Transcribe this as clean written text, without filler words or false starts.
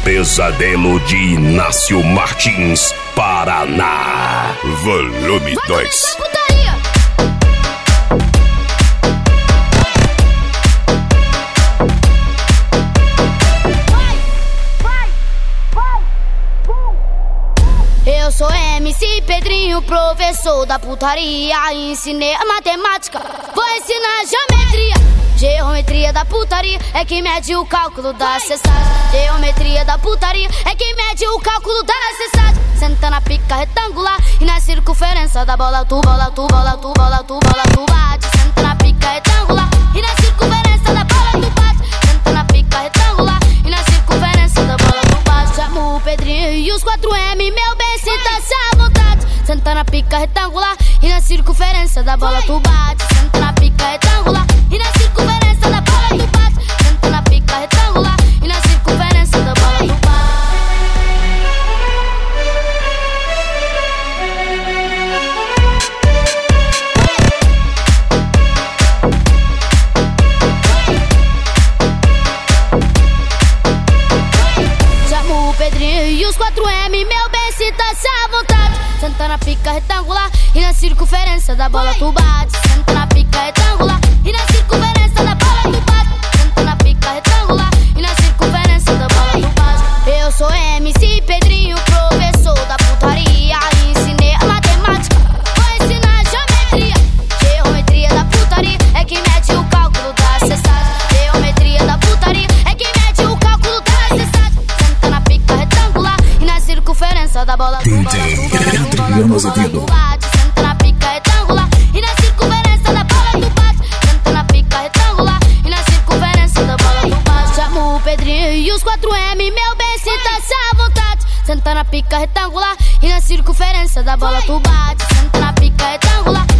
Pesadelo de Inácio Martins, Paraná. Volume 2. Eu sou MC Pedrinho, professor da putaria. Ensinei a matemática, vou ensinar geometria. Geometria da putaria é quem mede o cálculo da cessagem. Geometria da putaria é quem mede o cálculo da cessagem. Senta na pica retangular e na circunferência da bola tu bola, tu bola, tu bola, tu bola, tu bate. Senta na pica retangular e na circunferência da bola tu bate. Senta na pica retangular e na circunferência da bola tu bate. Chamo o Pedrinho e os 4M, meu bem, sinta-se à vontade. Senta na pica retangular e na circunferência da bola tu bate. Senta na pica retangular e na circunferência da bola tu bate. Senta na pica retangular e na circunferência da bola tu bate. Chamo o Pedrinho e os 4M, meu bem, sinta-se à vontade. Senta na pica retangular e na circunferência da bola tu bate. Senta na pica retangular e na circunferência da bola tu bate. Senta na pica retangular e na circunferência da bola tu bate. Eu sou MC Pedrinho, professor da putaria. Ensinei a matemática, vou ensinar geometria. Geometria da putaria é quem mede o cálculo da cessagem. Geometria da putaria é quem mede o cálculo da cessagem. Senta na pica retangular e na circunferência da bola tu bate. Senta na pica retangular e na circunferência da bola tu bate. Senta na pica retangular e na circunferência da bola tu bate. Chamo o Pedrinho e os 4M, meu bem, sinta-se à vontade. Senta na pica retangular e na circunferência da bola tu bate. Senta na pica retangular